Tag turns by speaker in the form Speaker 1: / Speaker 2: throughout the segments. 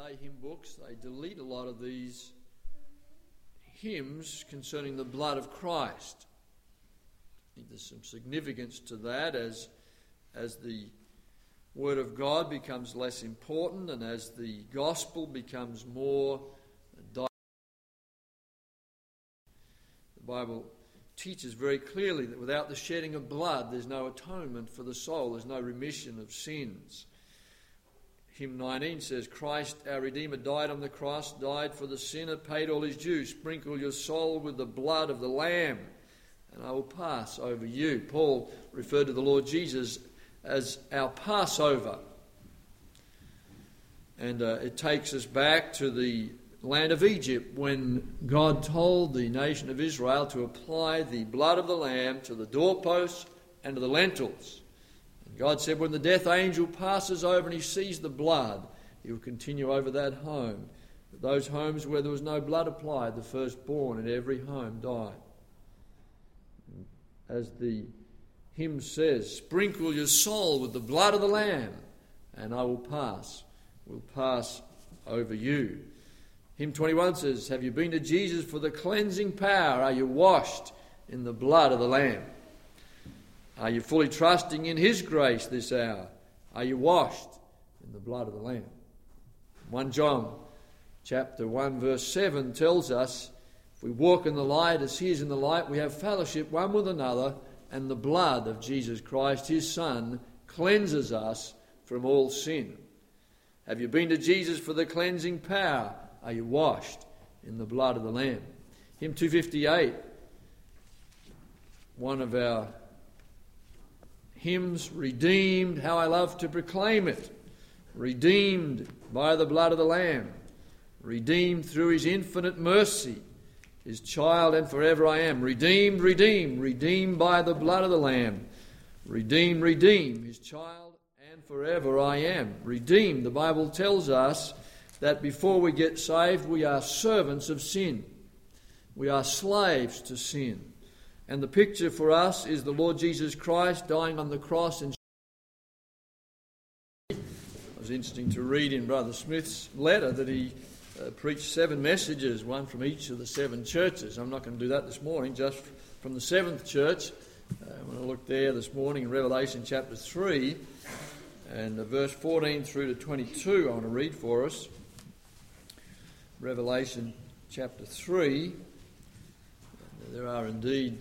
Speaker 1: today, hymn books, they delete a lot of these hymns concerning the blood of Christ. I think there's some significance to that as the Word of God becomes less important and as the gospel becomes more direct. The Bible teaches very clearly that without the shedding of blood, there's no atonement for the soul, there's no remission of sins. Hymn 19 says, Christ our Redeemer died on the cross, died for the sinner, paid all his due. Sprinkle your soul with the blood of the Lamb, and I will pass over you. Paul referred to the Lord Jesus as our Passover. And it takes us back to the land of Egypt when God told the nation of Israel to apply the blood of the Lamb to the doorposts and to the lintels. God said when the death angel passes over and he sees the blood, he will continue over that home. But those homes where there was no blood applied, the firstborn in every home died. As the hymn says, sprinkle your soul with the blood of the Lamb, and I will pass over you. Hymn 21 says, have you been to Jesus for the cleansing power? Are you washed in the blood of the Lamb? Are you fully trusting in his grace this hour? Are you washed in the blood of the Lamb? 1 John chapter 1 verse 7 tells us, if we walk in the light as he is in the light, we have fellowship one with another, and the blood of Jesus Christ, his Son, cleanses us from all sin. Have you been to Jesus for the cleansing power? Are you washed in the blood of the Lamb? Hymn 258, one of our hymns, redeemed, how I love to proclaim it. Redeemed by the blood of the Lamb. Redeemed through his infinite mercy. His child and forever I am. Redeemed, redeemed, redeemed by the blood of the Lamb. Redeemed, redeemed, his child and forever I am. Redeemed, the Bible tells us that before we get saved, we are servants of sin. We are slaves to sin. And the picture for us is the Lord Jesus Christ dying on the cross. And it was interesting to read in Brother Smith's letter that he preached 7 messages, one from each of the 7 churches. I'm not going to do that this morning, just from the 7th church. I'm going to look there this morning in Revelation chapter 3 and verse 14 through to 22 I want to read for us. Revelation chapter 3. There are indeed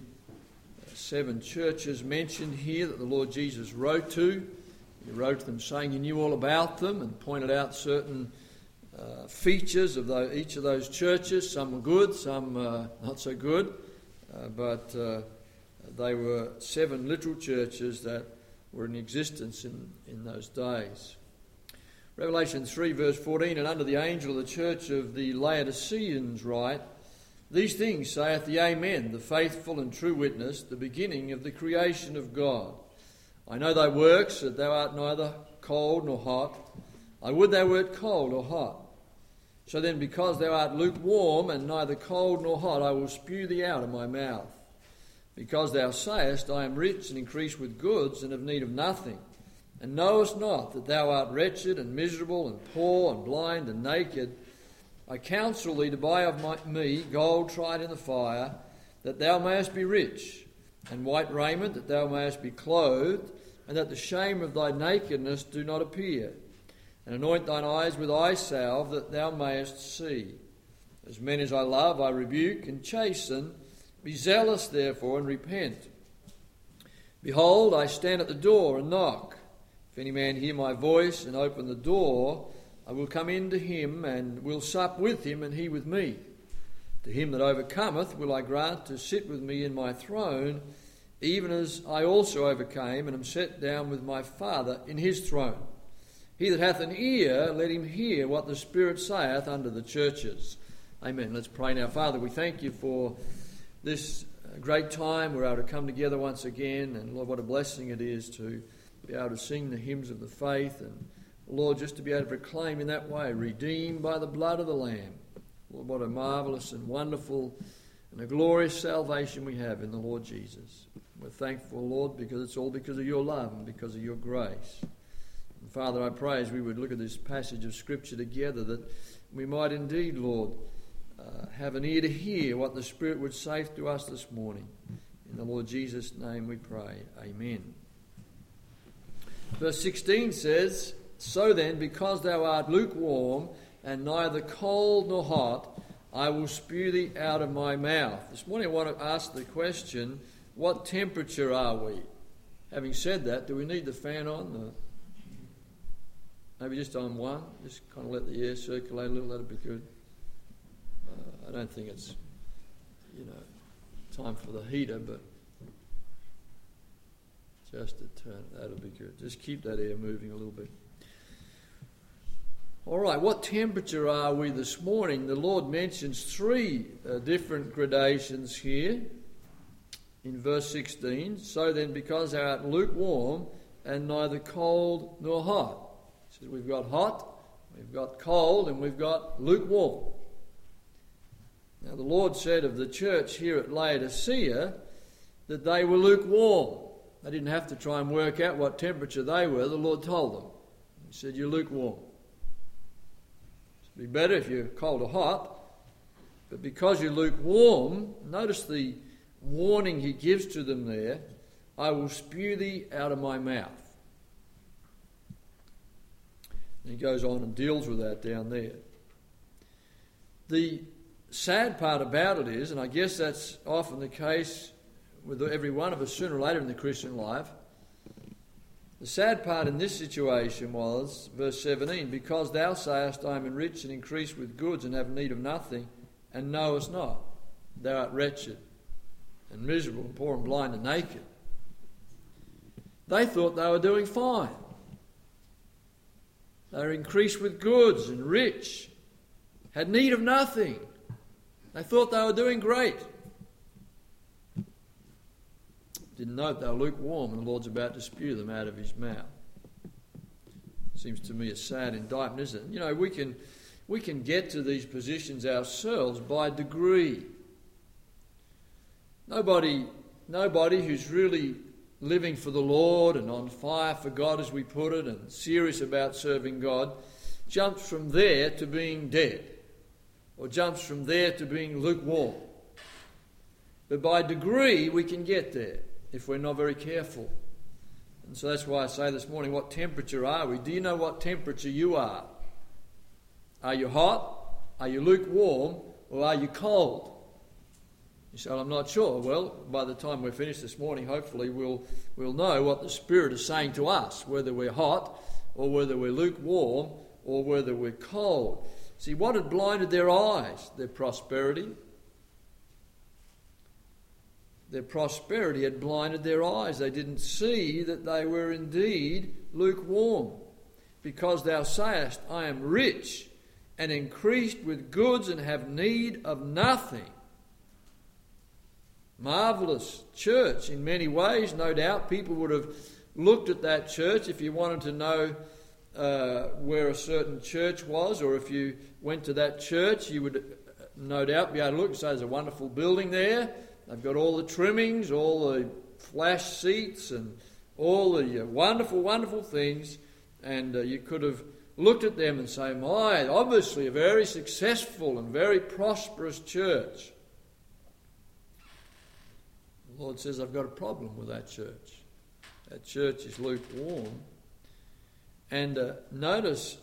Speaker 1: 7 churches mentioned here that the Lord Jesus wrote to. He wrote to them saying he knew all about them and pointed out certain features of each of those churches. Some were good, some not so good, but they were 7 literal churches that were in existence in those days. Revelation 3 verse 14, and unto the angel of the church of the Laodiceans write, these things saith the Amen, the faithful and true witness, the beginning of the creation of God. I know thy works, that thou art neither cold nor hot. I would thou wert cold or hot. So then, because thou art lukewarm and neither cold nor hot, I will spew thee out of my mouth. Because thou sayest, I am rich and increase with goods and have need of nothing, and knowest not that thou art wretched and miserable and poor and blind and naked, I counsel thee to buy of me gold tried in the fire, that thou mayest be rich, and white raiment, that thou mayest be clothed, and that the shame of thy nakedness do not appear. And anoint thine eyes with eye salve, that thou mayest see. As many as I love, I rebuke and chasten. Be zealous, therefore, and repent. Behold, I stand at the door and knock. If any man hear my voice and open the door, I will come in to him, and will sup with him, and he with me. To him that overcometh will I grant to sit with me in my throne, even as I also overcame, and am set down with my Father in his throne. He that hath an ear, let him hear what the Spirit saith unto the churches. Amen. Let's pray now. Father, we thank you for this great time we're able to come together once again, and Lord, what a blessing it is to be able to sing the hymns of the faith, and Lord, just to be able to proclaim in that way, redeemed by the blood of the Lamb. Lord, what a marvellous and wonderful and a glorious salvation we have in the Lord Jesus. We're thankful, Lord, because it's all because of your love and because of your grace. And Father, I pray as we would look at this passage of Scripture together that we might indeed, Lord, have an ear to hear what the Spirit would say to us this morning. In the Lord Jesus' name we pray. Amen. Verse 16 says, "So then, because thou art lukewarm, and neither cold nor hot, I will spew thee out of my mouth." This morning I want to ask the question, what temperature are we? Having said that, do we need the fan on? Maybe just on one? Just kind of let the air circulate a little, that'd be good. I don't think it's, time for the heater, but just a turn, that'll be good. Just keep that air moving a little bit. All right, what temperature are we this morning? The Lord mentions three different gradations here in verse 16. "So then, because thou art lukewarm and neither cold nor hot." He says we've got hot, we've got cold, and we've got lukewarm. Now the Lord said of the church here at Laodicea that they were lukewarm. They didn't have to try and work out what temperature they were. The Lord told them. He said, "You're lukewarm. It'd be better if you're cold or hot, but because you're lukewarm," notice the warning he gives to them there, "I will spew thee out of my mouth." And he goes on and deals with that down there. The sad part about it is, and I guess that's often the case with every one of us sooner or later in the Christian life, the sad part in this situation was, verse 17, "Because thou sayest, I am enriched and increased with goods and have need of nothing, and knowest not, thou art wretched and miserable and poor and blind and naked." They thought they were doing fine. They were increased with goods and rich, had need of nothing. They thought they were doing great. Didn't know they were lukewarm, and the Lord's about to spew them out of his mouth. Seems to me a sad indictment, isn't it? We can get to these positions ourselves by degree. Nobody who's really living for the Lord and on fire for God, as we put it, and serious about serving God, jumps from there to being dead, or jumps from there to being lukewarm. But by degree we can get there if we're not very careful. And so that's why I say this morning, what temperature are we? Do you know what temperature you are? Are you hot? Are you lukewarm? Or are you cold? You say, "Well, I'm not sure." Well, by the time we're finished this morning, hopefully we'll know what the Spirit is saying to us, whether we're hot or whether we're lukewarm or whether we're cold. See, what had blinded their eyes? Their prosperity. Their prosperity had blinded their eyes. They didn't see that they were indeed lukewarm. "Because thou sayest, I am rich and increased with goods and have need of nothing." Marvellous church in many ways, no doubt. People would have looked at that church if you wanted to know where a certain church was, or if you went to that church, you would no doubt be able to look and say, "There's a wonderful building there. They've got all the trimmings, all the flash seats, and all the wonderful, wonderful things." And you could have looked at them and say, "My, obviously a very successful and very prosperous church." The Lord says, "I've got a problem with that church. That church is lukewarm." And notice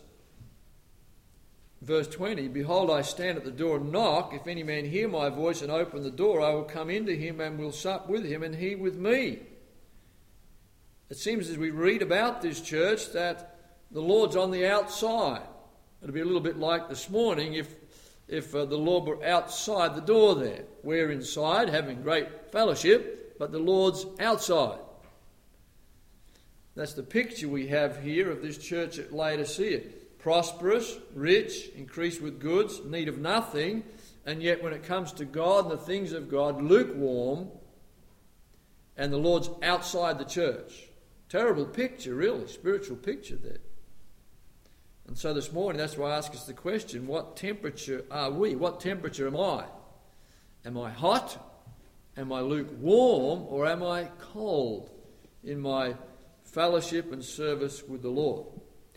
Speaker 1: verse 20, "Behold, I stand at the door and knock. If any man hear my voice and open the door, I will come into him and will sup with him and he with me." It seems as we read about this church that the Lord's on the outside. It'll be a little bit like this morning if the Lord were outside the door there. We're inside having great fellowship, but the Lord's outside. That's the picture we have here of this church at Laodicea. Prosperous, rich, increased with goods, need of nothing, and yet when it comes to God and the things of God, lukewarm, and the Lord's outside the church. Terrible picture, really, spiritual picture there. And so this morning, that's why I ask us the question, what temperature are we? What temperature am I? Am I hot? Am I lukewarm? Or am I cold in my fellowship and service with the Lord?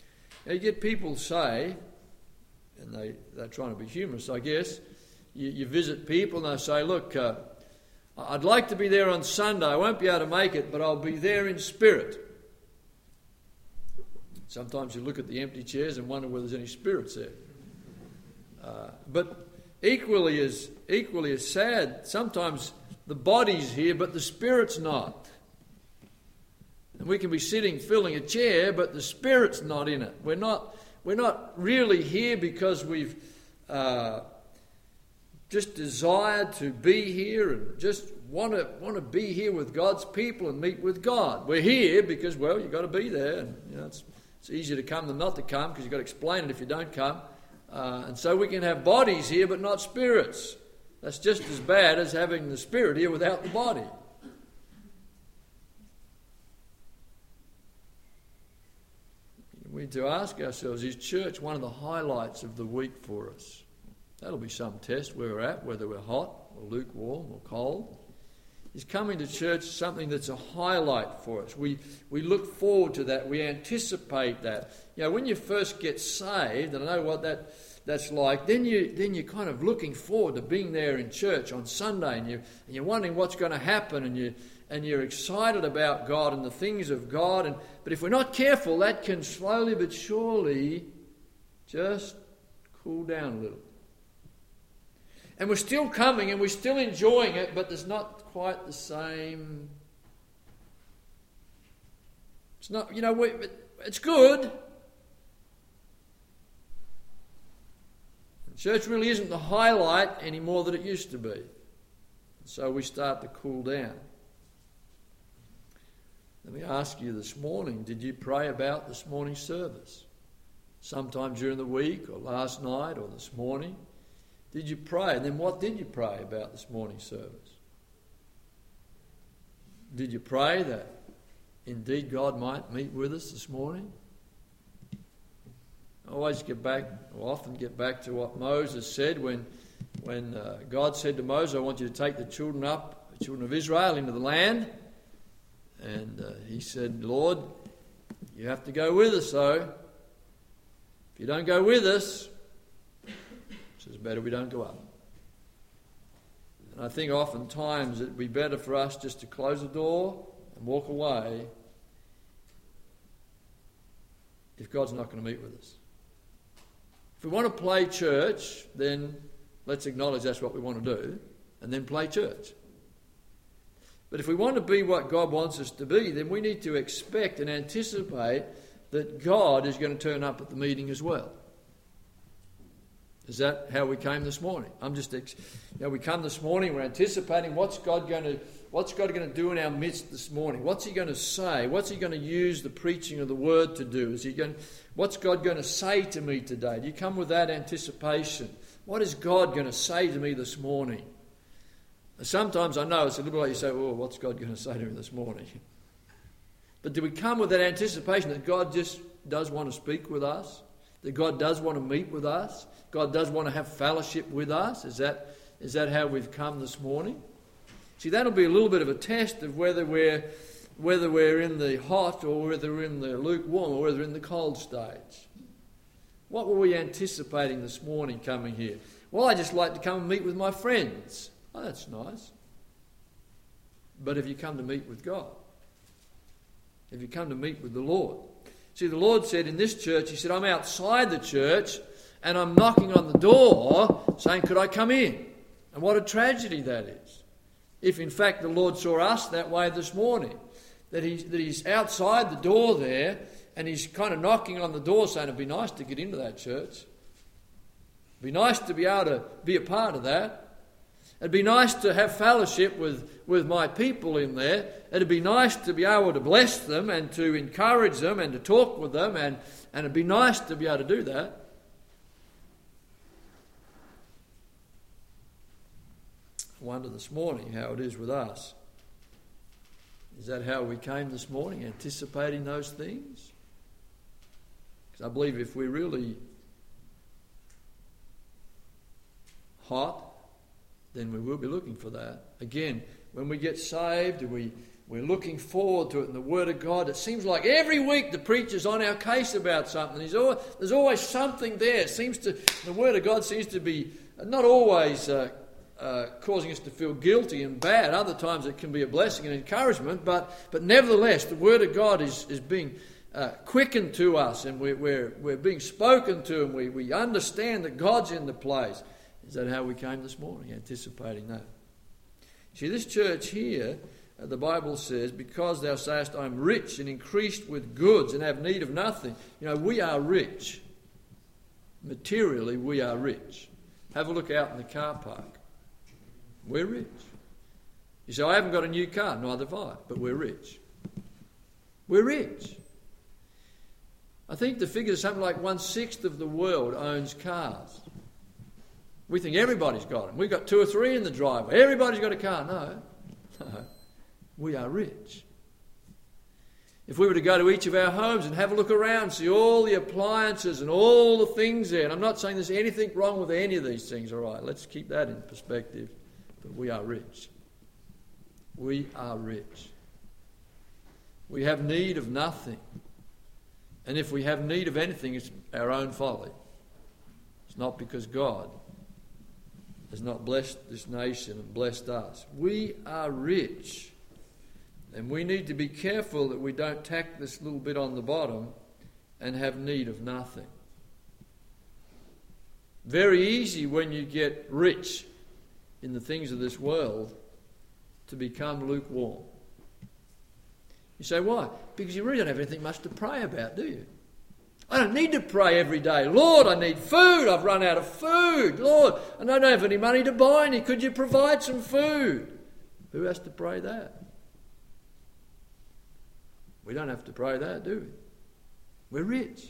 Speaker 1: You get people say, and they're trying to be humorous, I guess, you visit people and they say, look, I'd like to be there on Sunday. I won't be able to make it, but I'll be there in spirit. Sometimes you look at the empty chairs and wonder whether there's any spirits there. But equally as sad, sometimes the body's here, but the spirit's not. And we can be sitting filling a chair, but the spirit's not in it. We're not really here because we've just desired to be here and just want to be here with God's people and meet with God. We're here because, well, you've got to be there, and it's easier to come than not to come because you've got to explain it if you don't come. And so we can have bodies here but not spirits. That's just as bad as having the spirit here without the body. We need to ask ourselves, is church one of the highlights of the week for us? That'll be some test where we're at, whether we're hot or lukewarm or cold. Is coming to church something that's a highlight for us? We look forward to that. We anticipate that. When you first get saved, and I know what that's like, then you're kind of looking forward to being there in church on Sunday, and you're wondering what's going to happen, and you're excited about God and the things of God. But if we're not careful, that can slowly but surely just cool down a little. And we're still coming and we're still enjoying it, but there's not quite the same. It's not, it's good. Church really isn't the highlight any more than it used to be. So we start to cool down. Let me ask you this morning, did you pray about this morning's service? Sometime during the week or last night or this morning? Did you pray? And then what did you pray about this morning's service? Did you pray that indeed God might meet with us this morning? I often get back to what Moses said when God said to Moses, I want you to take the children of Israel into the land. And he said, Lord, you have to go with us though. If you don't go with us, it's better we don't go up. And I think oftentimes it'd be better for us just to close the door and walk away if God's not going to meet with us. If we want to play church, then let's acknowledge that's what we want to do, and then play church. But if we want to be what God wants us to be, then we need to expect and anticipate that God is going to turn up at the meeting as well. Is that how we came this morning? We come this morning, we're anticipating what's God going to do in our midst this morning? What's He going to say? What's He going to use the preaching of the Word to do? What's God going to say to me today? Do you come with that anticipation? What is God going to say to me this morning? Sometimes I know it's a little like you say, oh, what's God going to say to me this morning? But do we come with that anticipation that God just does want to speak with us? That God does want to meet with us? God does want to have fellowship with us? Is that how we've come this morning? See, that'll be a little bit of a test of whether we're in the hot or whether we're in the lukewarm or whether we're in the cold stage. What were we anticipating this morning coming here? Well, I just like to come and meet with my friends. Oh, that's nice. But have you come to meet with God? Have you come to meet with the Lord? See, the Lord said in this church, He said, I'm outside the church and I'm knocking on the door saying, could I come in? And what a tragedy that is. If in fact the Lord saw us that way this morning, that He's outside the door there and He's kind of knocking on the door saying, it'd be nice to get into that church. It'd be nice to be able to be a part of that. It'd be nice to have fellowship with my people in there. It'd be nice to be able to bless them and to encourage them and to talk with them, and it'd be nice to be able to do that. I wonder this morning how it is with us. Is that how we came this morning, anticipating those things? Because I believe if we're really hot, then we will be looking for that. Again, when we get saved, we're looking forward to it in the Word of God. It seems like every week the preacher's on our case about something. There's always something there. The Word of God seems to be not always causing us to feel guilty and bad. Other times it can be a blessing and encouragement, but nevertheless, the Word of God is being quickened to us, and we're being spoken to, and we understand that God's in the place. Is that how we came this morning, anticipating that? See, this church here, the Bible says, because thou sayest, I am rich and increased with goods and have need of nothing. We are rich. Materially, we are rich. Have a look out in the car park. We're rich. You say, I haven't got a new car. Neither have I, but we're rich. We're rich. I think the figure is something like 1/6 of the world owns cars. We think everybody's got them. We've got 2 or 3 in the driveway. Everybody's got a car. No. We are rich. If we were to go to each of our homes and have a look around, see all the appliances and all the things there, and I'm not saying there's anything wrong with any of these things, all right, let's keep that in perspective, but we are rich. We are rich. We have need of nothing. And if we have need of anything, it's our own folly. It's not because God has not blessed this nation and blessed us. We are rich. And we need to be careful that we don't tack this little bit on the bottom and have need of nothing. Very easy when you get rich in the things of this world to become lukewarm. You say, why? Because you really don't have anything much to pray about, do you? I don't need to pray every day. Lord, I need food. I've run out of food. Lord, I don't have any money to buy any. Could you provide some food? Who has to pray that? We don't have to pray that, do we? We're rich.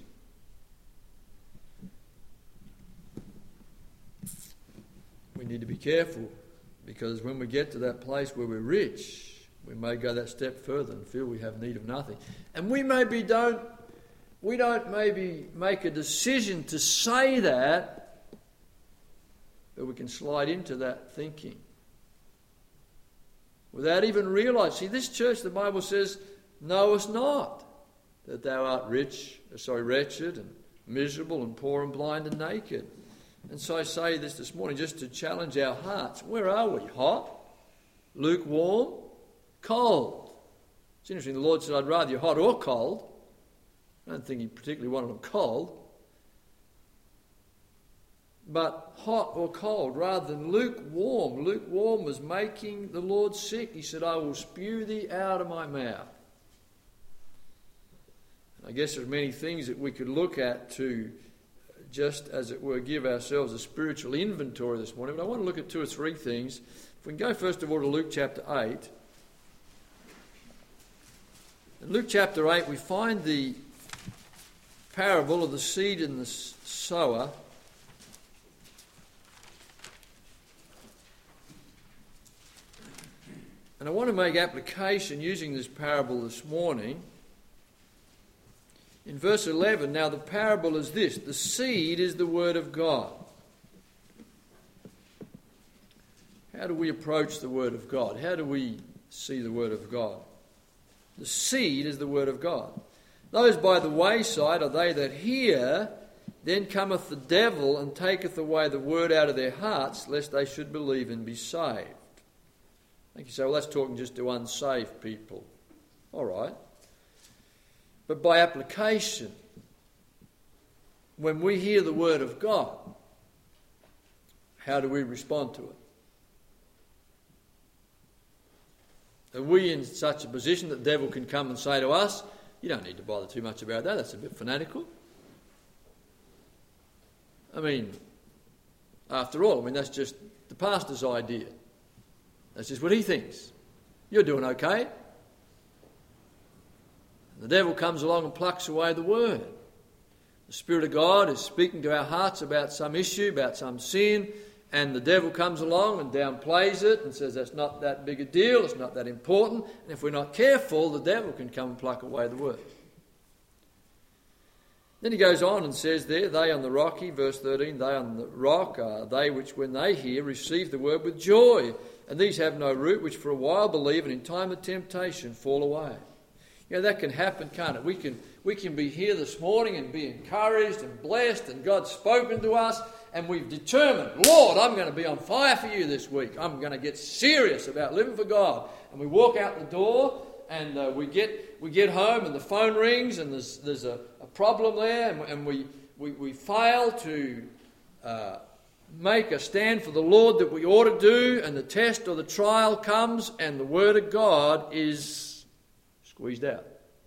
Speaker 1: We need to be careful, because when we get to that place where we're rich, we may go that step further and feel we have need of nothing. And we don't maybe make a decision to say that, but we can slide into that thinking without even realising. See, this church, the Bible says, knowest not that thou art wretched and miserable and poor and blind and naked. And so I say this morning just to challenge our hearts. Where are we? Hot? Lukewarm? Cold? It's interesting, the Lord said, I'd rather you hot or cold. I don't think he particularly wanted them cold. But hot or cold rather than lukewarm. Lukewarm was making the Lord sick. He said, I will spew thee out of my mouth. I guess there's many things that we could look at to just, as it were, give ourselves a spiritual inventory this morning. But I want to look at 2 or 3 things. If we can go first of all to Luke chapter 8. In Luke chapter 8 we find the parable of the seed and the sower. And I want to make application using this parable this morning. In verse 11, now the parable is this: the seed is the word of God. How do we approach the word of God? How do we see the word of God? The seed is the word of God. Those by the wayside are they that hear, then cometh the devil and taketh away the word out of their hearts, lest they should believe and be saved. I think you say, well, that's talking just to unsaved people. All right. But by application, when we hear the word of God, how do we respond to it? Are we in such a position that the devil can come and say to us, you don't need to bother too much about that, that's a bit fanatical? I mean, after all, that's just the pastor's idea. That's just what he thinks. You're doing okay. The devil comes along and plucks away the word. The Spirit of God is speaking to our hearts about some issue, about some sin, and the devil comes along and downplays it and says that's not that big a deal, it's not that important, and if we're not careful, the devil can come and pluck away the word. Then he goes on and says there, they on the rocky, verse 13, they on the rock are they which when they hear receive the word with joy, and these have no root, which for a while believe, and in time of temptation fall away. You know, that can happen, can't it? We can be here this morning and be encouraged and blessed, and God's spoken to us, and we've determined, Lord, I'm going to be on fire for you this week. I'm going to get serious about living for God. And we walk out the door, and we get home, and the phone rings, and there's a problem there, and we fail to make a stand for the Lord that we ought to do, and the test or the trial comes, and the Word of God is squeezed out.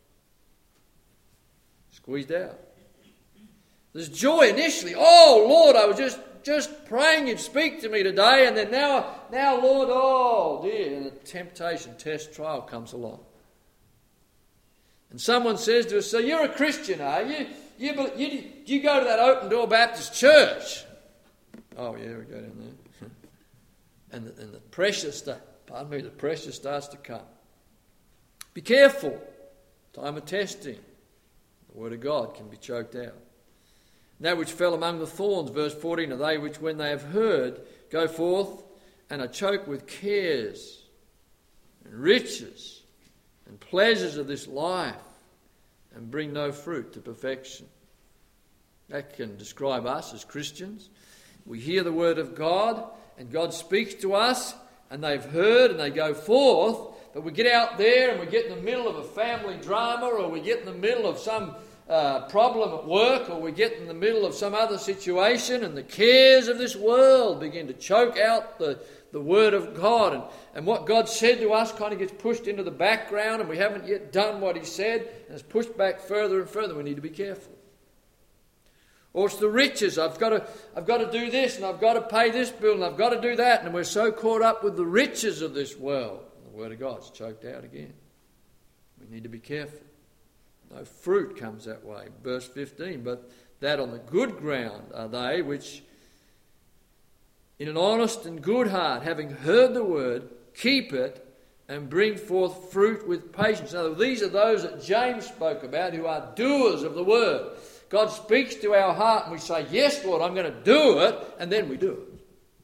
Speaker 1: Squeezed out. There's joy initially. Oh, Lord, I was just praying you'd speak to me today, and then now, Lord, oh dear, and the temptation, test, trial comes along. And someone says to us, so you're a Christian, are you? You go to that Open Door Baptist Church. Oh yeah, we go down there. and the pressure the pressure starts to come. Be careful. Time of testing. The Word of God can be choked out. That which fell among the thorns, verse 14, are they which when they have heard go forth and are choked with cares and riches and pleasures of this life and bring no fruit to perfection. That can describe us as Christians. We hear the word of God and God speaks to us and they've heard and they go forth, but we get out there and we get in the middle of a family drama, or we get in the middle of some problem at work, or we get in the middle of some other situation, and the cares of this world begin to choke out the Word of God. And what God said to us kind of gets pushed into the background, and we haven't yet done what He said, and it's pushed back further and further. We need to be careful. Or it's the riches. I've got to do this, and I've got to pay this bill, and I've got to do that, and we're so caught up with the riches of this world. The Word of God's choked out again. We need to be careful. No fruit comes that way. Verse 15, but that on the good ground are they which in an honest and good heart, having heard the word, keep it and bring forth fruit with patience. Now, these are those that James spoke about, who are doers of the word. God speaks to our heart and we say, yes, Lord, I'm going to do it, and then we do it.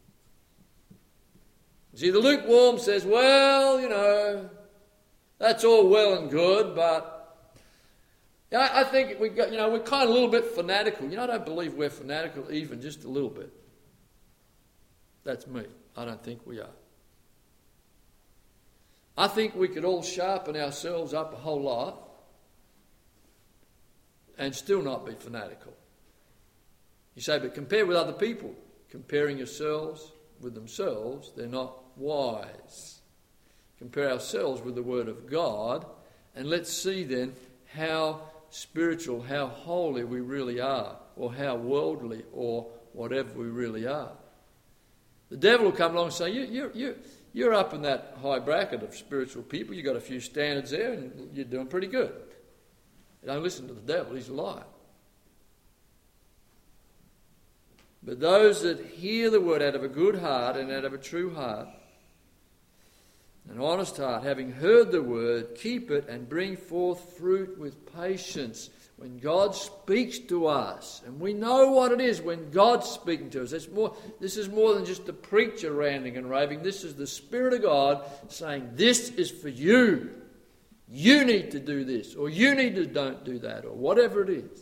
Speaker 1: See, the lukewarm says, well, that's all well and good, but I think we're kind of a little bit fanatical. I don't believe we're fanatical even just a little bit. That's me. I don't think we are. I think we could all sharpen ourselves up a whole lot and still not be fanatical. You say, but compare with other people. Comparing yourselves with themselves, they're not wise. Compare ourselves with the Word of God, and let's see then how spiritual, how holy we really are, or how worldly, or whatever we really are. The devil will come along and say, you're up in that high bracket of spiritual people. You've got a few standards there, and you're doing pretty good. You don't listen to the devil, he's a liar. But those that hear the word out of a good heart and out of a true heart, an honest heart, having heard the word, keep it and bring forth fruit with patience. When God speaks to us, and we know what it is when God's speaking to us. This is more than just the preacher ranting and raving. This is the Spirit of God saying, this is for you. You need to do this, or you need to don't do that, or whatever it is.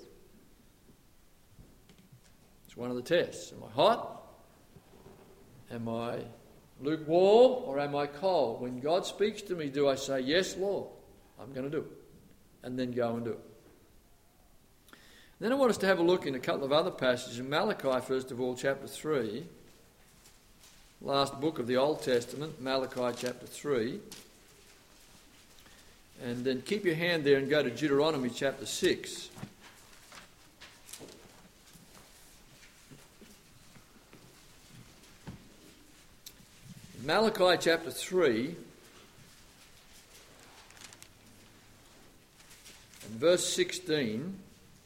Speaker 1: It's one of the tests. Am I hot? Am I lukewarm, or am I cold? When God speaks to me, do I say, yes, Lord, I'm going to do it, and then go and do it? Then I want us to have a look in a couple of other passages. In Malachi, first of all, chapter 3, last book of the Old Testament, Malachi chapter 3. And then keep your hand there and go to Deuteronomy chapter 6. Malachi chapter 3 and verse 16.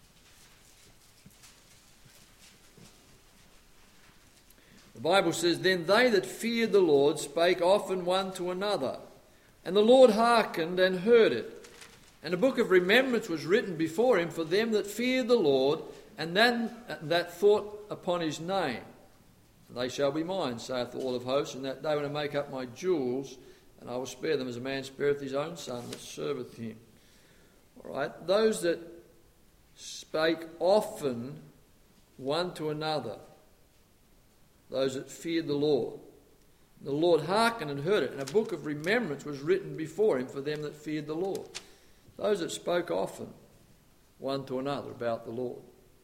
Speaker 1: The Bible says, then they that feared the Lord spake often one to another, and the Lord hearkened and heard it. And a book of remembrance was written before him for them that feared the Lord, and then that thought upon his name. And they shall be mine, saith the Lord of hosts, in that day when I make up my jewels, and I will spare them as a man spareth his own son that serveth him. All right, those that spake often one to another, those that feared the Lord. The Lord hearkened and heard it, and a book of remembrance was written before him for them that feared the Lord. Those that spoke often one to another about the Lord.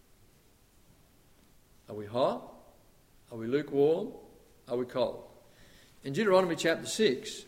Speaker 1: Are we hot? Are we lukewarm? Are we cold? In Deuteronomy chapter 6,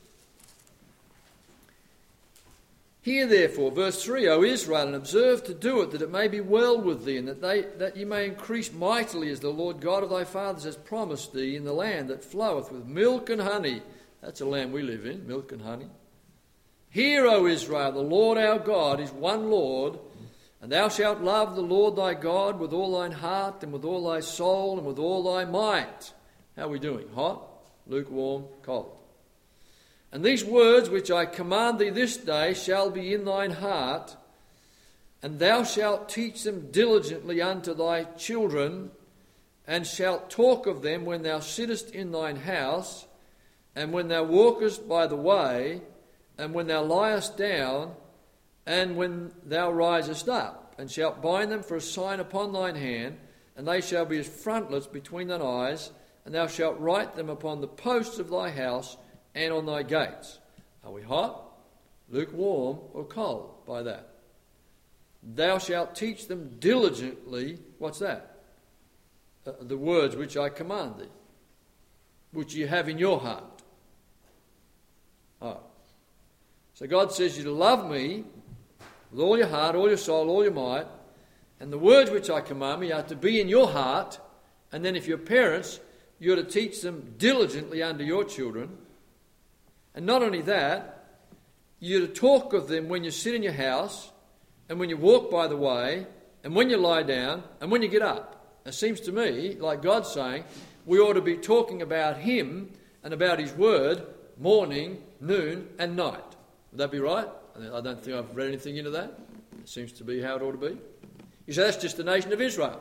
Speaker 1: hear therefore, verse 3, O Israel, and observe to do it, that it may be well with thee, and that ye may increase mightily, as the Lord God of thy fathers has promised thee, in the land that floweth with milk and honey. That's a land we live in, milk and honey. Hear, O Israel, the Lord our God is one Lord, and thou shalt love the Lord thy God with all thine heart, and with all thy soul, and with all thy might. How are we doing? Hot, lukewarm, cold? And these words which I command thee this day shall be in thine heart, and thou shalt teach them diligently unto thy children, and shalt talk of them when thou sittest in thine house, and when thou walkest by the way, and when thou liest down, and when thou risest up, and shalt bind them for a sign upon thine hand, and they shall be as frontlets between thine eyes, and thou shalt write them upon the posts of thy house and on thy gates. Are we hot, lukewarm, or cold by that? Thou shalt teach them diligently, what's that? The words which I command thee, which you have in your heart. Oh. So God says you to love me with all your heart, all your soul, all your might, and the words which I command me are to be in your heart, and then if you're parents, you're to teach them diligently unto your children. And not only that, you're to talk of them when you sit in your house, and when you walk by the way, and when you lie down, and when you get up. It seems to me like God's saying we ought to be talking about Him and about His Word morning, noon, and night. Would that be right? I don't think I've read anything into that. It seems to be how it ought to be. You say that's just the nation of Israel.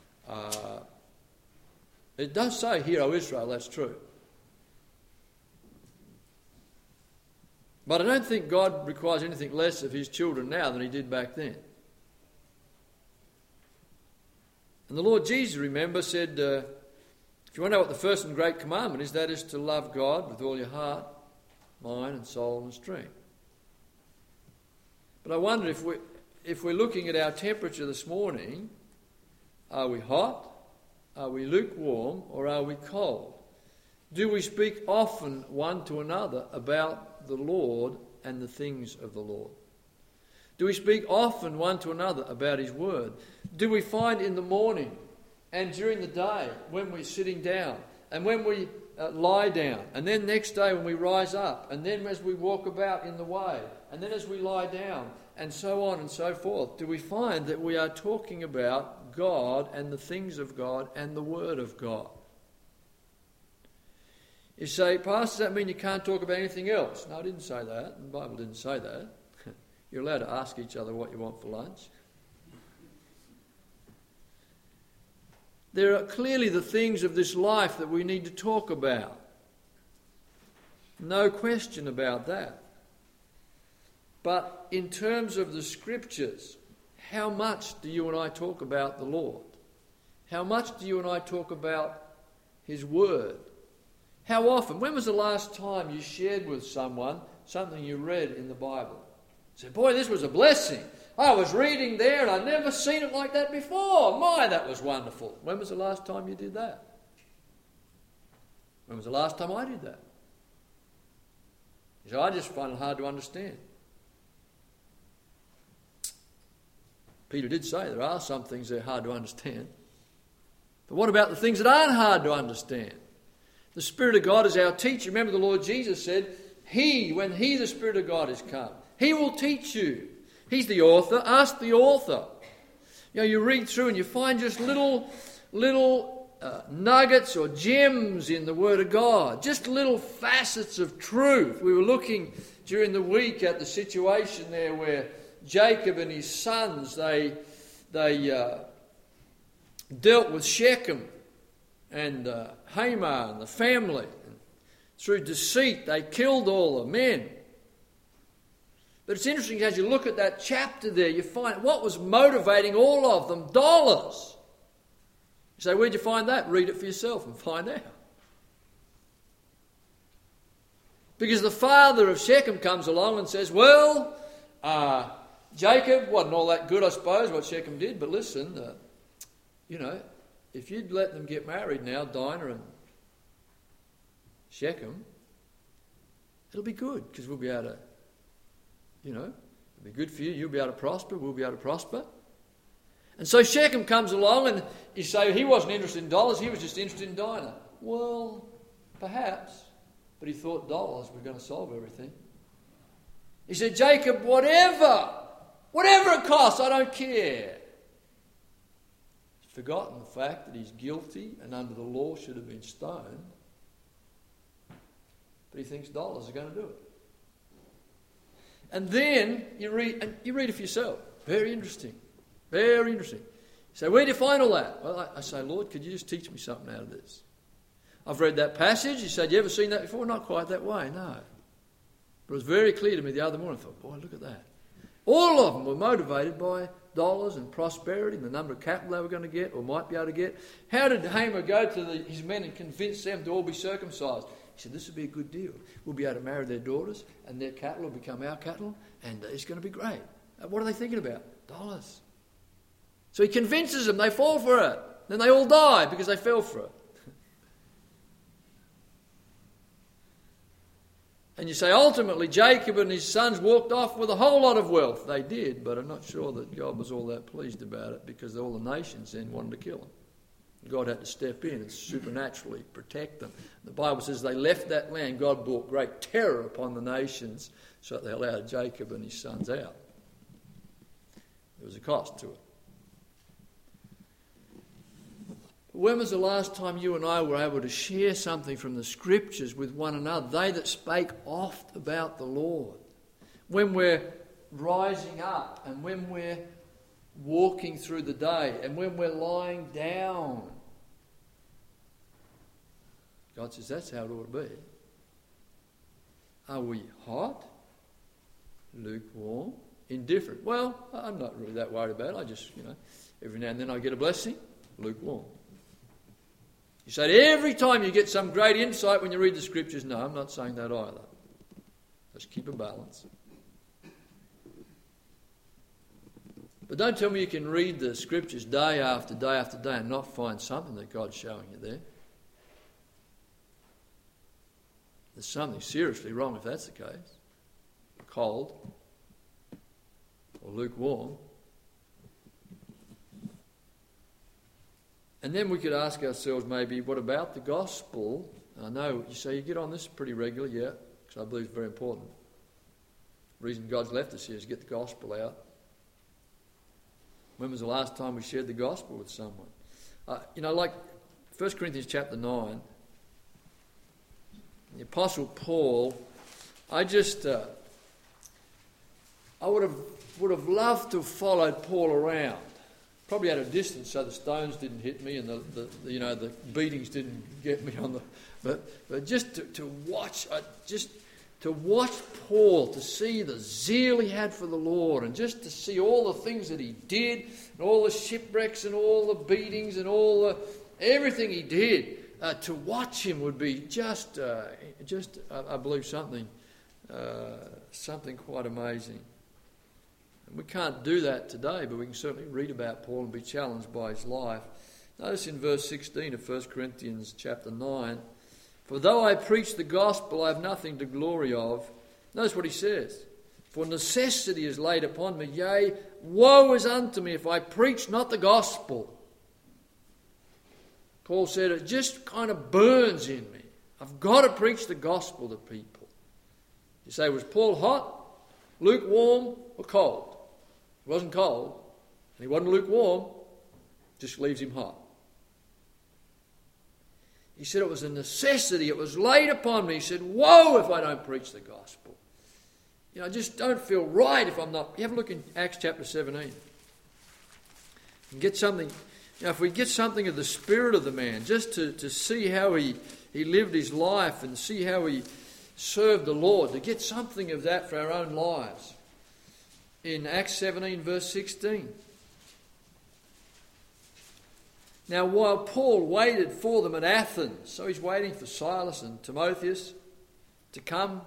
Speaker 1: It does say, hear, O Israel, that's true. But I don't think God requires anything less of His children now than He did back then. And the Lord Jesus, remember, said, if you want to know what the first and great commandment is, that is to love God with all your heart, mind and soul and strength. But I wonder if we're looking at our temperature this morning, are we hot, are we lukewarm, or are we cold? Do we speak often one to another about the Lord and the things of the Lord? Do we speak often one to another about His Word? Do we find in the morning and during the day when we're sitting down and when we lie down, and then next day when we rise up, and then as we walk about in the way, and then as we lie down, and so on and so forth, do we find that we are talking about God and the things of God and the Word of God? You say, Pastor, does that mean you can't talk about anything else? No, I didn't say that. The Bible didn't say that. You're allowed to ask each other what you want for lunch. There are clearly the things of this life that we need to talk about. No question about that. But in terms of the Scriptures, how much do you and I talk about the Lord? How much do you and I talk about His Word? How often? When was the last time you shared with someone something you read in the Bible? You said, boy, this was a blessing. I was reading there and I'd never seen it like that before. My, that was wonderful. When was the last time you did that? When was the last time I did that? You say, I just find it hard to understand. Peter did say there are some things that are hard to understand. But what about the things that aren't hard to understand? The Spirit of God is our teacher. Remember the Lord Jesus said, when He, the Spirit of God, is come, He will teach you. He's the author. Ask the author. You know, you read through and you find just little nuggets or gems in the Word of God. Just little facets of truth. We were looking during the week at the situation there where Jacob and his sons, they dealt with Shechem. and Hamor and the family. Through deceit, they killed all the men. But it's interesting, as you look at that chapter there, you find what was motivating all of them? Dollars. You say, where'd you find that? Read it for yourself and find out. Because the father of Shechem comes along and says, well, Jacob wasn't all that good, I suppose, what Shechem did, but listen, if you'd let them get married now, Dinah and Shechem, it'll be good, because we'll be able to, it'll be good for you, you'll be able to prosper, we'll be able to prosper. And so Shechem comes along and you say he wasn't interested in dollars, he was just interested in Dinah. Well, perhaps, but he thought dollars were going to solve everything. He said, Jacob, whatever it costs, I don't care. He's forgotten the fact that he's guilty and under the law should have been stoned. But he thinks dollars are going to do it. And then you read it for yourself. Very interesting. Very interesting. You say, where do you find all that? Well, I say, Lord, could you just teach me something out of this? I've read that passage. You said, you ever seen that before? Not quite that way, no. But it was very clear to me the other morning. I thought, boy, look at that. All of them were motivated by dollars and prosperity and the number of cattle they were going to get or might be able to get. How did Hamor go to his men and convince them to all be circumcised? He said, this will be a good deal. We'll be able to marry their daughters and their cattle will become our cattle and it's going to be great. What are they thinking about? Dollars. So he convinces them, they fall for it. Then they all die because they fell for it. And you say, ultimately, Jacob and his sons walked off with a whole lot of wealth. They did, but I'm not sure that God was all that pleased about it because all the nations then wanted to kill them. God had to step in and supernaturally protect them. The Bible says they left that land. God brought great terror upon the nations so that they allowed Jacob and his sons out. There was a cost to it. When was the last time you and I were able to share something from the Scriptures with one another? They that spake oft about the Lord. When we're rising up and when we're walking through the day and when we're lying down. God says that's how it ought to be. Are we hot, lukewarm, indifferent? Well, I'm not really that worried about it. I just, every now and then I get a blessing, lukewarm. You say every time you get some great insight when you read the Scriptures. No, I'm not saying that either. Just keep a balance. But don't tell me you can read the Scriptures day after day after day and not find something that God's showing you there. There's something seriously wrong if that's the case. Cold or lukewarm. And then we could ask ourselves maybe, what about the gospel? I know you say you get on this pretty regularly, yeah, because I believe it's very important. The reason God's left us here is to get the gospel out. When was the last time we shared the gospel with someone? Like 1 Corinthians chapter 9, the Apostle Paul, I would have loved to have followed Paul around. Probably at a distance so the stones didn't hit me and the beatings didn't get me on the... But just to watch Paul, to see the zeal he had for the Lord and just to see all the things that he did and all the shipwrecks and all the beatings and everything he did, to watch him would be just I believe something quite amazing. And we can't do that today, but we can certainly read about Paul and be challenged by his life. Notice in verse 16 of 1 Corinthians chapter 9, for though I preach the gospel, I have nothing to glory of. Notice what he says. For necessity is laid upon me, yea, woe is unto me if I preach not the gospel. Paul said it just kind of burns in me. I've got to preach the gospel to people. You say, was Paul hot, lukewarm, or cold? He wasn't cold, and he wasn't lukewarm, just leaves him hot. He said it was a necessity, it was laid upon me. He said, woe if I don't preach the gospel. I just don't feel right if I'm not. You have a look in Acts chapter 17. And get something Now, if we get something of the spirit of the man, just to see how he lived his life and see how he served the Lord, to get something of that for our own lives. In Acts 17 verse 16. Now while Paul waited for them at Athens, so he's waiting for Silas and Timotheus to come,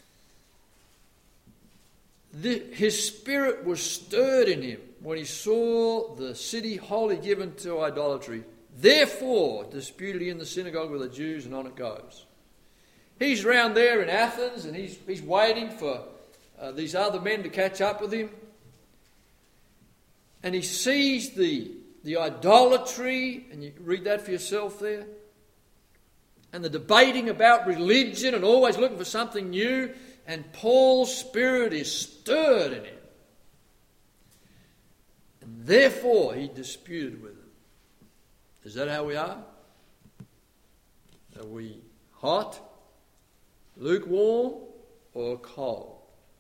Speaker 1: his spirit was stirred in him when he saw the city wholly given to idolatry. Therefore disputed he in the synagogue with the Jews, and on it goes. He's round there in Athens and he's waiting for these other men to catch up with him. And he sees the idolatry, and you read that for yourself there. And the debating about religion and always looking for something new. And Paul's spirit is stirred in him. And therefore he disputed with them. Is that how we are? Are we hot, lukewarm, or cold?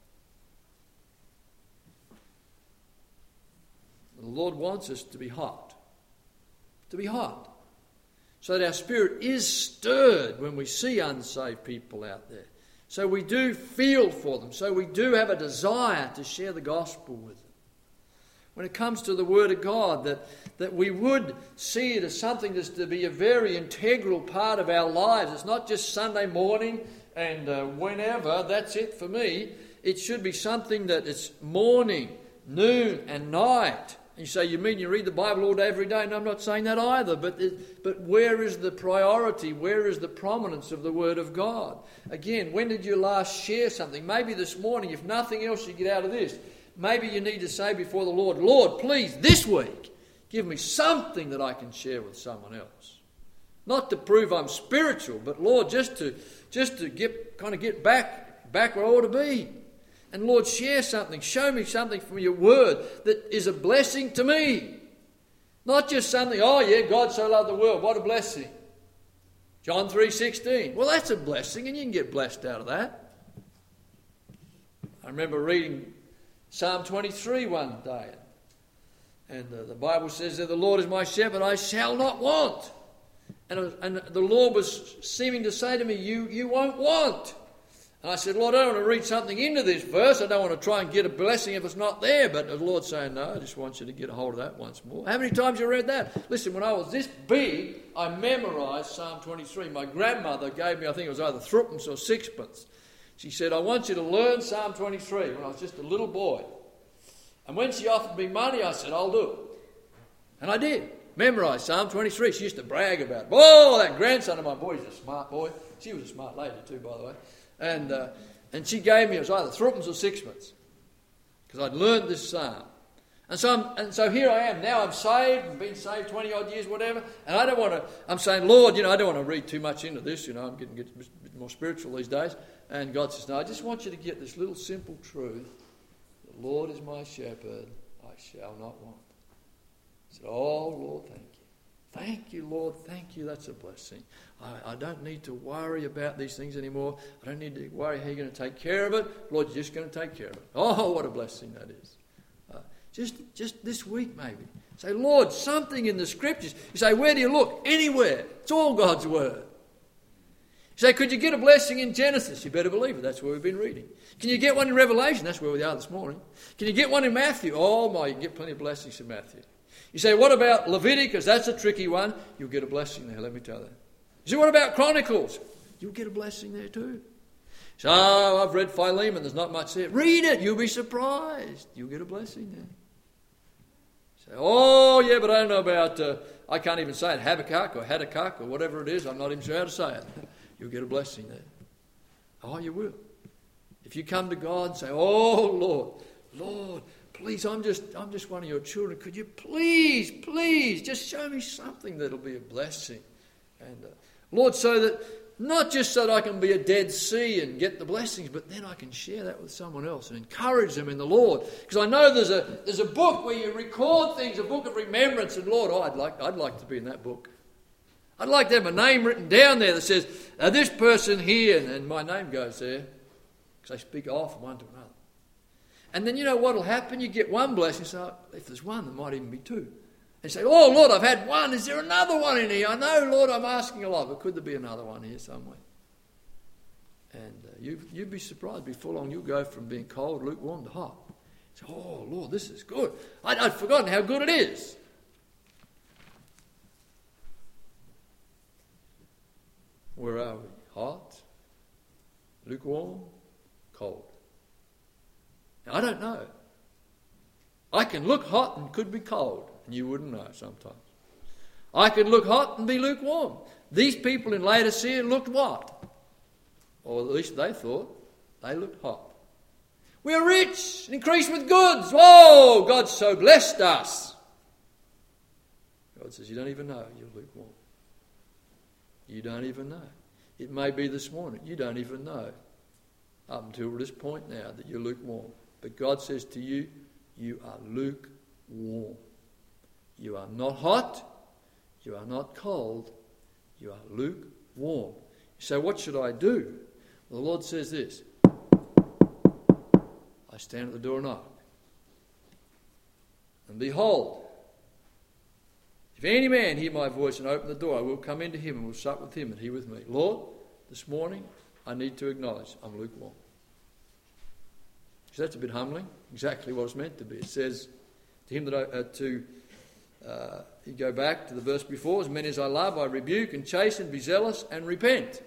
Speaker 1: The Lord wants us to be hot. To be hot. So that our spirit is stirred when we see unsaved people out there. So we do feel for them. So we do have a desire to share the gospel with them. When it comes to the Word of God, that we would see it as something that's to be a very integral part of our lives. It's not just Sunday morning and whenever, that's it for me. It should be something that it's morning, noon and night. And you say, you mean you read the Bible all day, every day? No, I'm not saying that either. But where is the priority? Where is the prominence of the Word of God? Again, when did you last share something? Maybe this morning, if nothing else you get out of this, maybe you need to say before the Lord, Lord, please, this week, give me something that I can share with someone else. Not to prove I'm spiritual, but Lord, just to get back where I ought to be. And Lord, share something, show me something from your word that is a blessing to me. Not just something, oh yeah, God so loved the world, what a blessing. John 3:16. Well, that's a blessing and you can get blessed out of that. I remember reading Psalm 23 one day. And the Bible says that the Lord is my shepherd, I shall not want. And the Lord was seeming to say to me, you won't want. And I said, Lord, I don't want to read something into this verse. I don't want to try and get a blessing if it's not there. But the Lord's saying, no, I just want you to get a hold of that once more. How many times you read that? Listen, when I was this big, I memorised Psalm 23. My grandmother gave me, I think it was either threepence or sixpence. She said, I want you to learn Psalm 23 when I was just a little boy. And when she offered me money, I said, I'll do it. And I did. Memorised Psalm 23. She used to brag about it. Oh, that grandson of mine, boy, he's a smart boy. She was a smart lady too, by the way. And she gave me, it was either threepence or sixpence, because I'd learned this psalm. And so here I am. Now I'm saved, and been saved 20 odd years, whatever. And I don't want to, I'm saying, Lord, I don't want to read too much into this. I'm getting a bit more spiritual these days. And God says, no, I just want you to get this little simple truth. The Lord is my shepherd, I shall not want. I said, oh, Lord, thank you. Thank you, Lord. Thank you. That's a blessing. I don't need to worry about these things anymore. I don't need to worry how you're going to take care of it. Lord, you're just going to take care of it. Oh, what a blessing that is. Just this week maybe. Say, Lord, something in the Scriptures. You say, where do you look? Anywhere. It's all God's Word. You say, could you get a blessing in Genesis? You better believe it. That's where we've been reading. Can you get one in Revelation? That's where we are this morning. Can you get one in Matthew? Oh my, you can get plenty of blessings in Matthew. You say, what about Leviticus? That's a tricky one. You'll get a blessing there, let me tell you. You say, what about Chronicles? You'll get a blessing there too. So, I've read Philemon, there's not much there. Read it, you'll be surprised. You'll get a blessing there. You say, oh yeah, but I don't know about, I can't even say it, Habakkuk or whatever it is. I'm not even sure how to say it. You'll get a blessing there. Oh, you will. If you come to God and say, oh Lord, please, I'm just one of your children. Could you please just show me something that'll be a blessing? And Lord, so that, not just so that I can be a Dead Sea and get the blessings, but then I can share that with someone else and encourage them in the Lord. Because I know there's a book where you record things, a book of remembrance, and Lord, I'd like to be in that book. I'd like to have my name written down there that says, this person here, and my name goes there, because they speak from one to another. And then you know what will happen? You get one blessing, so if there's one, there might even be two. And say, oh, Lord, I've had one. Is there another one in here? I know, Lord, I'm asking a lot, but could there be another one here somewhere? And you'd be surprised. Before long, you'll go from being cold, lukewarm to hot. Say, oh, Lord, this is good. I'd forgotten how good it is. Where are we? Hot? Lukewarm? Cold? Now, I don't know. I can look hot and could be cold, and you wouldn't know sometimes. I could look hot and be lukewarm. These people in Laodicea looked what? Or at least they thought they looked hot. We are rich and increased with goods. Whoa, God's so blessed us. God says, you don't even know you're lukewarm. You don't even know. It may be this morning. You don't even know up until this point now that you're lukewarm. But God says to you, you are lukewarm. You are not hot. You are not cold. You are lukewarm. So what should I do? Well, the Lord says this. I stand at the door and knock. And behold, if any man hear my voice and open the door, I will come into him and will sup with him and he with me. Lord, this morning I need to acknowledge I'm lukewarm. So that's a bit humbling. Exactly what it's meant to be. It says to him that you go back to the verse before, as many as I love, I rebuke and chasten, be zealous and repent.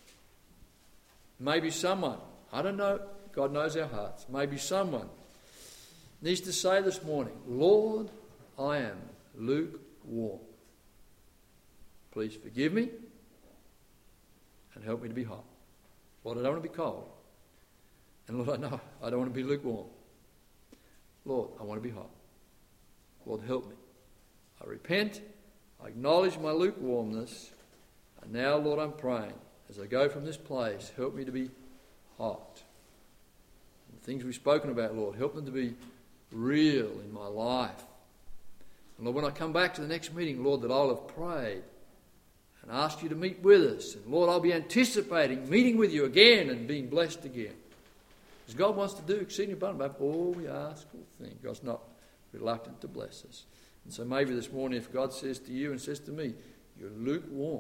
Speaker 1: Maybe someone, I don't know, God knows our hearts, maybe someone needs to say this morning, Lord, I am lukewarm. Please forgive me and help me to be hot. Lord, I don't want to be cold. And Lord, I know I don't want to be lukewarm. Lord, I want to be hot. Lord, help me. I repent. I acknowledge my lukewarmness. And now, Lord, I'm praying. As I go from this place, help me to be hot. And the things we've spoken about, Lord, help them to be real in my life. And Lord, when I come back to the next meeting, Lord, that I'll have prayed and asked you to meet with us. And Lord, I'll be anticipating meeting with you again and being blessed again. Because God wants to do exceeding abundantly above all we ask or think. God's not reluctant to bless us. And so maybe this morning, if God says to you and says to me, you're lukewarm,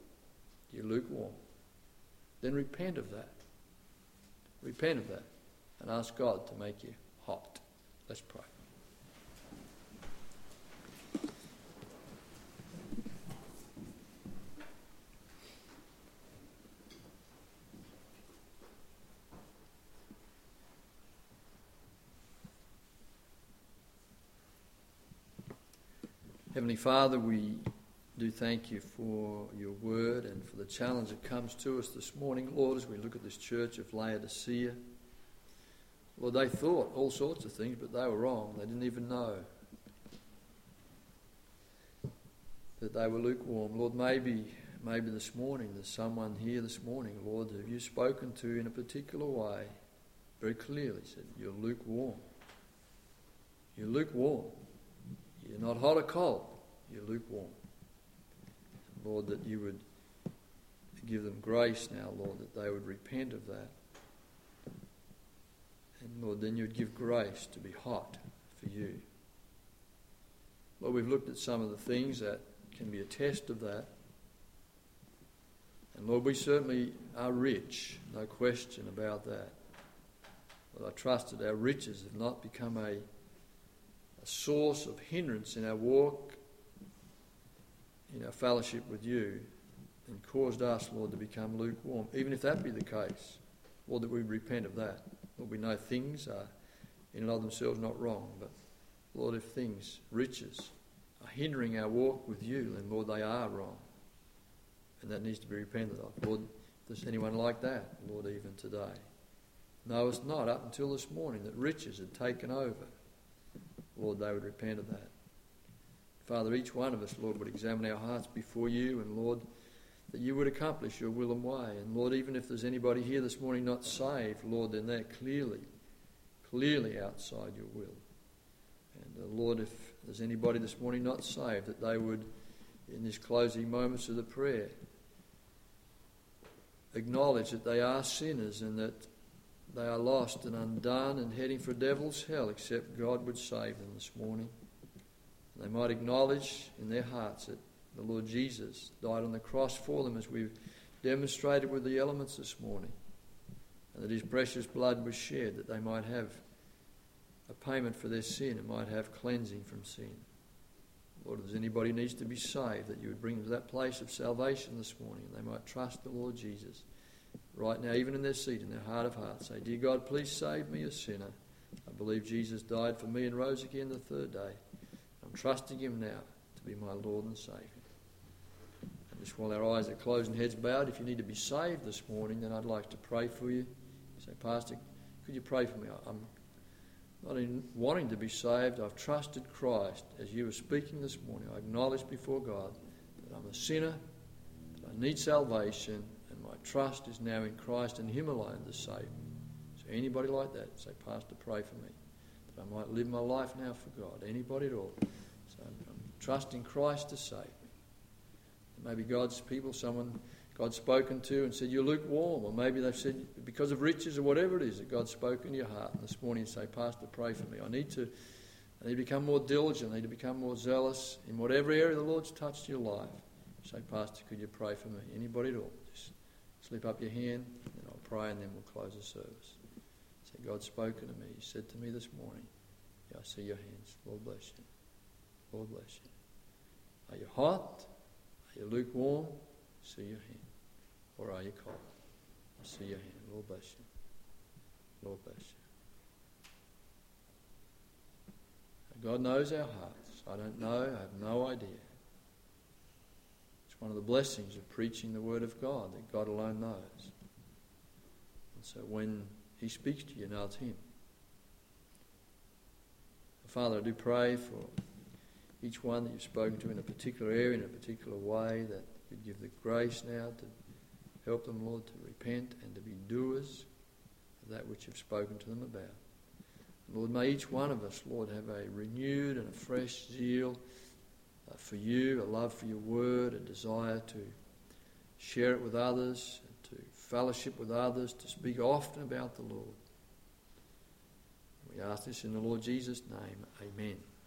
Speaker 1: then repent of that. Repent of that and ask God to make you hot. Let's pray. Heavenly Father, we do thank you for your word and for the challenge that comes to us this morning, Lord, as we look at this church of Laodicea. Lord, they thought all sorts of things, but they were wrong. They didn't even know that they were lukewarm. Lord, maybe this morning there's someone here this morning, Lord, who you've spoken to in a particular way, very clearly said, you're lukewarm. You're lukewarm. You're not hot or cold. You're lukewarm. Lord, that you would give them grace now, Lord, that they would repent of that. And Lord, then you would give grace to be hot for you. Lord, we've looked at some of the things that can be a test of that. And Lord, we certainly are rich, no question about that. But I trust that our riches have not become a source of hindrance in our walk, in our fellowship with you, and caused us, Lord, to become lukewarm. Even if that be the case, Lord, that we repent of that. Lord, we know things are in and of themselves not wrong, but Lord, if things, riches, are hindering our walk with you, then Lord, they are wrong. And that needs to be repented of. Lord, if there's anyone like that, Lord, even today. No, it's not up until this morning that riches had taken over. Lord, they would repent of that. Father, each one of us, Lord, would examine our hearts before you, and Lord, that you would accomplish your will and way. And Lord, even if there's anybody here this morning not saved, Lord, then they're clearly outside your will. And Lord, if there's anybody this morning not saved, that they would, in these closing moments of the prayer, acknowledge that they are sinners and that they are lost and undone and heading for devil's hell, except God would save them this morning. They might acknowledge in their hearts that the Lord Jesus died on the cross for them, as we've demonstrated with the elements this morning, and that his precious blood was shed that they might have a payment for their sin and might have cleansing from sin. Lord, if there's anybody who needs to be saved, that you would bring them to that place of salvation this morning, and they might trust the Lord Jesus right now, even in their seat, in their heart of hearts. Say, dear God, please save me, a sinner. I believe Jesus died for me and rose again the third day. I'm trusting him now to be my Lord and Saviour. And just while our eyes are closed and heads bowed, if you need to be saved this morning, then I'd like to pray for you. You say, Pastor, could you pray for me? I'm not in wanting to be saved. I've trusted Christ. As you were speaking this morning, I acknowledge before God that I'm a sinner, that I need salvation, and my trust is now in Christ and him alone to save me. So anybody like that, say, Pastor, pray for me, that I might live my life now for God. Anybody at all. So I'm trusting Christ to save me. Maybe God's people, someone God's spoken to and said, you're lukewarm. Or maybe they've said, because of riches or whatever it is, that God's spoken to your heart. And this morning you say, Pastor, pray for me. I need to become more diligent. I need to become more zealous in whatever area the Lord's touched your life. Say, Pastor, could you pray for me? Anybody at all? Just slip up your hand and I'll pray, and then we'll close the service. Say, God's spoken to me. He said to me this morning, yeah, I see your hands. Lord bless you. Lord bless you. Are you hot? Are you lukewarm? See your hand. Or are you cold? I see your hand. Lord bless you. Lord bless you. God knows our hearts. I don't know. I have no idea. It's one of the blessings of preaching the Word of God, that God alone knows. And so when he speaks to you, know it's him. Father, I do pray for each one that you've spoken to in a particular area, in a particular way, that you'd give the grace now to help them, Lord, to repent and to be doers of that which you've spoken to them about. Lord, may each one of us, Lord, have a renewed and a fresh zeal for you, a love for your word, a desire to share it with others, to fellowship with others, to speak often about the Lord. We ask this in the Lord Jesus' name. Amen.